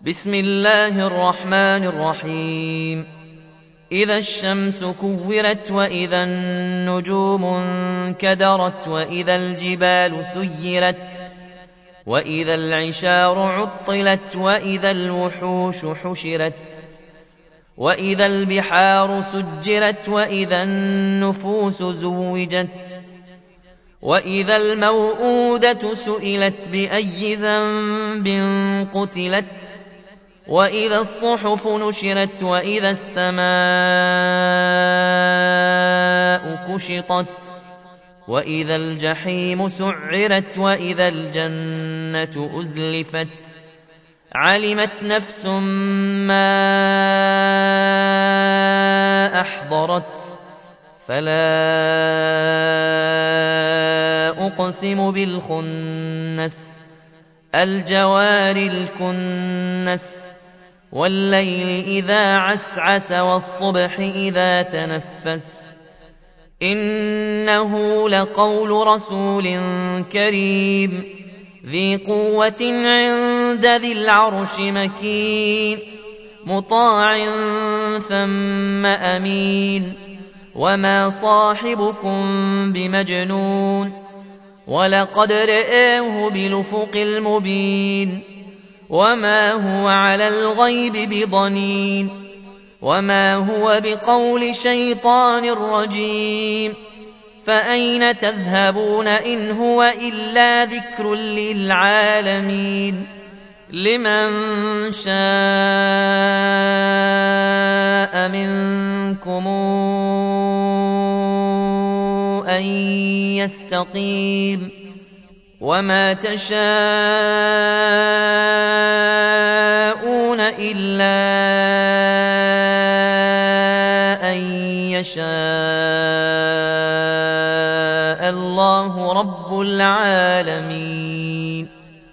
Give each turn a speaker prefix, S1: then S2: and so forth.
S1: بسم الله الرحمن الرحيم. إذا الشمس كورت وإذا النجوم انكدرت وإذا الجبال سيرت وإذا العشار عطلت وإذا الوحوش حشرت وإذا البحار سجرت وإذا النفوس زوجت وإذا الموءودة سئلت بأي ذنب قتلت وإذا الصحف نشرت وإذا السماء كشطت وإذا الجحيم سعرت وإذا الجنة أزلفت علمت نفس ما أحضرت فلا أقسم بالخنس الجوار الكنس والليل إذا عسعس والصبح إذا تنفس إنه لقول رسول كريم ذي قوة عند ذي العرش مكين مطاع ثم أمين وما صاحبكم بمجنون ولقد رآه بالأفق المبين وما هو على الغيب بضنين وما هو بقول شيطان رجيم فأين تذهبون إن هو إلا ذكر للعالمين لمن شاء منكم أن يستقيم وما تشاءون إلا أن يشاء الله رب العالمين.